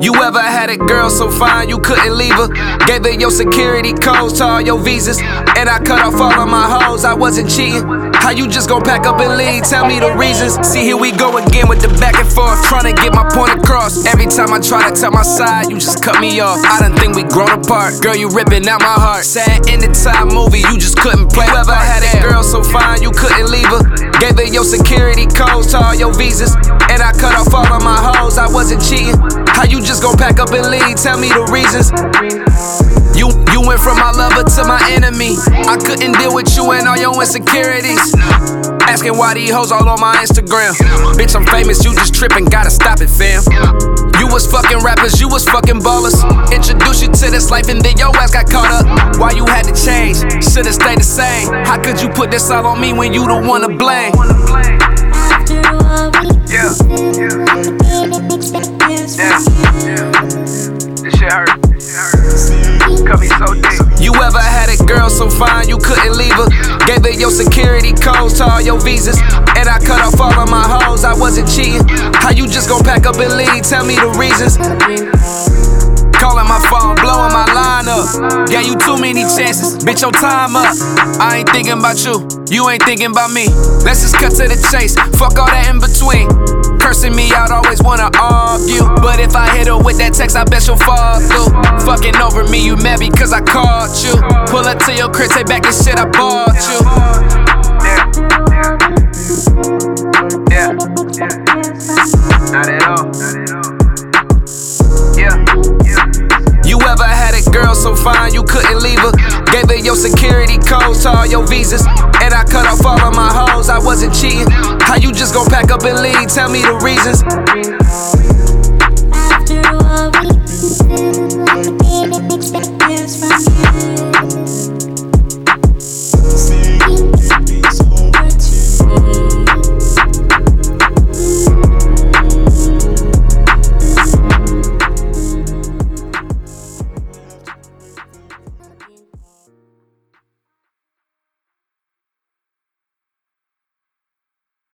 You ever had a girl so fine you couldn't leave her? Gave her your security codes to all your visas, and I cut off all of my hoes, I wasn't cheating. How you just gon' pack up and leave? Tell me the reasons. See, here we go again with the back and forth, trying to get my point across. Every time I try to tell my side, you just cut me off. I done think we grown apart. Girl, you ripping out my heart. Sad in the time movie, you just couldn't play. You ever had a girl so fine you couldn't leave her? Gave her your security codes to all your visas, and I cut off all of my hoes, I wasn't cheating. How you just gon' pack up and leave? Tell me the reasons. You went from my lover to my enemy. I couldn't deal with you and all your insecurities. Asking why these hoes all on my Instagram. Bitch, I'm famous, you just tripping, gotta stop it, fam. You was fucking rappers, you was fucking ballers. Introduced you to this life and then your ass got caught up. Why you had to change? Should've stayed the same. How could you put this all on me when you the one to blame? Yeah. This shit hurt. Cut me so deep. You ever had a girl so fine you couldn't leave her? Gave her your security codes to all your visas, and I cut off all of my hoes, I wasn't cheating. How you just gon' pack up and leave? Tell me the reasons. Calling my phone, blowing my line up. Gave you too many chances, bitch, your time up. I ain't thinking about you, you ain't thinking about me. Let's just cut to the chase, fuck all that in between. Cursing me out, always wanna argue, but if I hit her with that text, I bet she'll fall through. Fucking over me, you mad because I called you. Pull up to your crib, take back the shit I bought you. Yeah. Not at all. You ever had a girl so fine you couldn't leave her? Gave her your security codes to all your visas, and I cut off all of my hoes, I wasn't cheating. How you just gon' pack up and leave? Tell me the reasons.